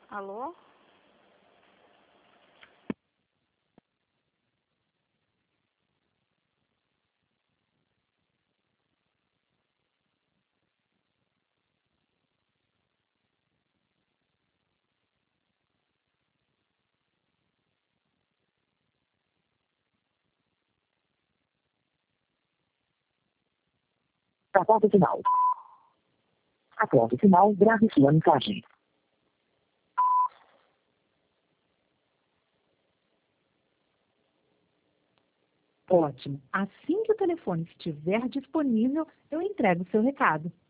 Alô? Após final. Após o final, grave sua mensagem. Ótimo. Assim que o telefone estiver disponível, eu entrego o seu recado.